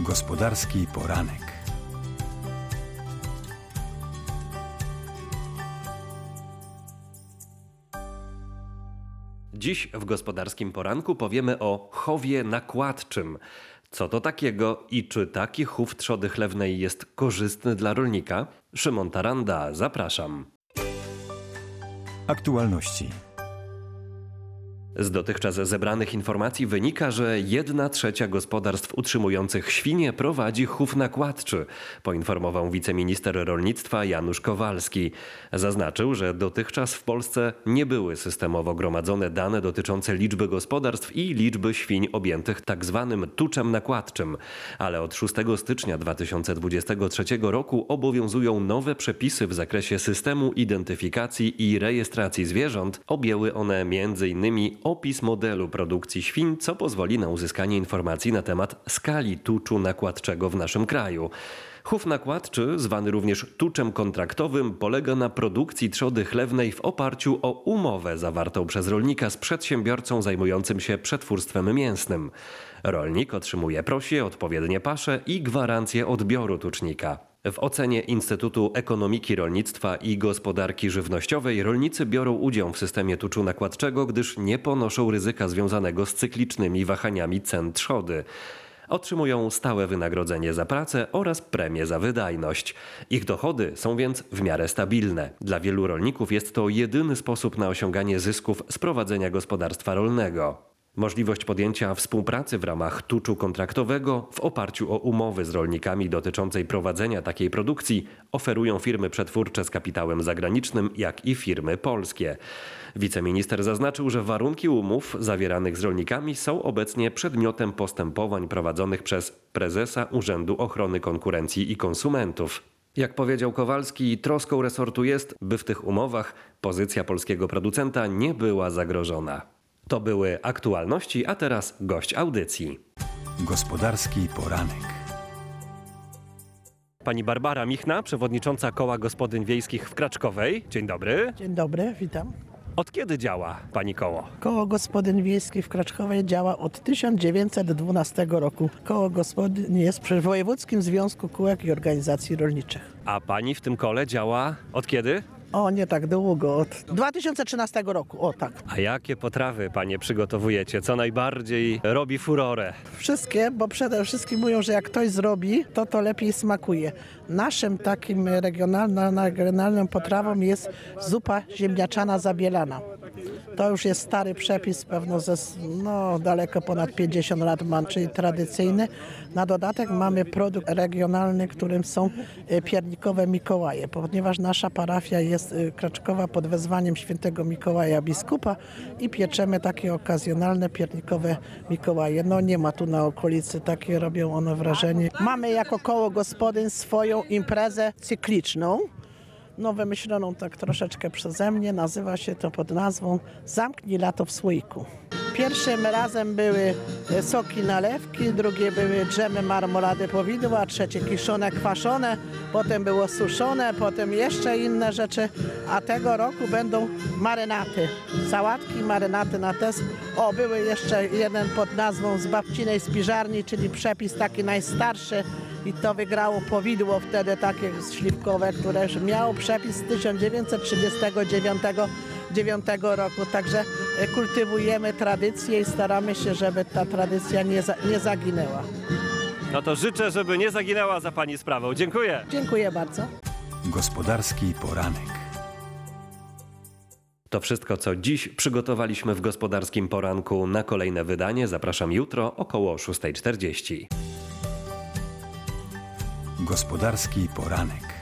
Gospodarski poranek. Dziś w Gospodarskim Poranku powiemy o chowie nakładczym. Co to takiego i czy taki chów trzody chlewnej jest korzystny dla rolnika? Szymon Taranda, zapraszam. Aktualności. Z dotychczas zebranych informacji wynika, że 1/3 gospodarstw utrzymujących świnie prowadzi chów nakładczy, poinformował wiceminister rolnictwa Janusz Kowalski. Zaznaczył, że dotychczas w Polsce nie były systemowo gromadzone dane dotyczące liczby gospodarstw i liczby świń objętych tzw. tuczem nakładczym, ale od 6 stycznia 2023 roku obowiązują nowe przepisy w zakresie systemu identyfikacji i rejestracji zwierząt. Objęły one m.in. opis modelu produkcji świń, co pozwoli na uzyskanie informacji na temat skali tuczu nakładczego w naszym kraju. Chów nakładczy, zwany również tuczem kontraktowym, polega na produkcji trzody chlewnej w oparciu o umowę zawartą przez rolnika z przedsiębiorcą zajmującym się przetwórstwem mięsnym. Rolnik otrzymuje prosie, odpowiednie pasze i gwarancję odbioru tucznika. W ocenie Instytutu Ekonomiki Rolnictwa i Gospodarki Żywnościowej rolnicy biorą udział w systemie tuczu nakładczego, gdyż nie ponoszą ryzyka związanego z cyklicznymi wahaniami cen trzody. Otrzymują stałe wynagrodzenie za pracę oraz premię za wydajność. Ich dochody są więc w miarę stabilne. Dla wielu rolników jest to jedyny sposób na osiąganie zysków z prowadzenia gospodarstwa rolnego. Możliwość podjęcia współpracy w ramach tuczu kontraktowego w oparciu o umowy z rolnikami dotyczącej prowadzenia takiej produkcji oferują firmy przetwórcze z kapitałem zagranicznym, jak i firmy polskie. Wiceminister zaznaczył, że warunki umów zawieranych z rolnikami są obecnie przedmiotem postępowań prowadzonych przez prezesa Urzędu Ochrony Konkurencji i Konsumentów. Jak powiedział Kowalski, troską resortu jest, by w tych umowach pozycja polskiego producenta nie była zagrożona. To były aktualności, a teraz gość audycji. Gospodarski poranek. Pani Barbara Michna, przewodnicząca Koła Gospodyń Wiejskich w Kraczkowej. Dzień dobry. Dzień dobry, witam. Od kiedy działa pani koło? Koło Gospodyń Wiejskich w Kraczkowej działa od 1912 roku. Koło Gospodyń jest przy Wojewódzkim Związku Kółek i Organizacji Rolniczych. A pani w tym kole działa od kiedy? O, nie tak długo, od 2013 roku, o tak. A jakie potrawy panie przygotowujecie? Co najbardziej robi furorę? Wszystkie, bo przede wszystkim mówią, że jak ktoś zrobi, to lepiej smakuje. Naszym takim regionalną potrawą jest zupa ziemniaczana zabielana. To już jest stary przepis, pewno daleko ponad 50 lat ma, czyli tradycyjny. Na dodatek mamy produkt regionalny, którym są piernikowe Mikołaje, ponieważ nasza parafia jest Kraczkowa pod wezwaniem świętego Mikołaja biskupa i pieczemy takie okazjonalne piernikowe Mikołaje. Nie ma tu na okolicy, takie robią one wrażenie. Mamy jako koło gospodyń swoją imprezę cykliczną, wymyśloną tak troszeczkę przeze mnie, nazywa się to pod nazwą Zamknij lato w słoiku. Pierwszym razem były soki nalewki, drugie były dżemy marmolady powidła, trzecie kiszone, kwaszone, potem było suszone, potem jeszcze inne rzeczy, a tego roku będą marynaty, sałatki, marynaty na test. Były jeszcze jeden pod nazwą z babcinej spiżarni, czyli przepis taki najstarszy. I to wygrało powidło wtedy takie śliwkowe, które miało przepis z 1939 roku. Także kultywujemy tradycję i staramy się, żeby ta tradycja nie zaginęła. No to życzę, żeby nie zaginęła za pani sprawą. Dziękuję. Dziękuję bardzo. Gospodarski poranek. To wszystko, co dziś przygotowaliśmy w Gospodarskim Poranku. Na kolejne wydanie zapraszam jutro około 6:40. Gospodarski poranek.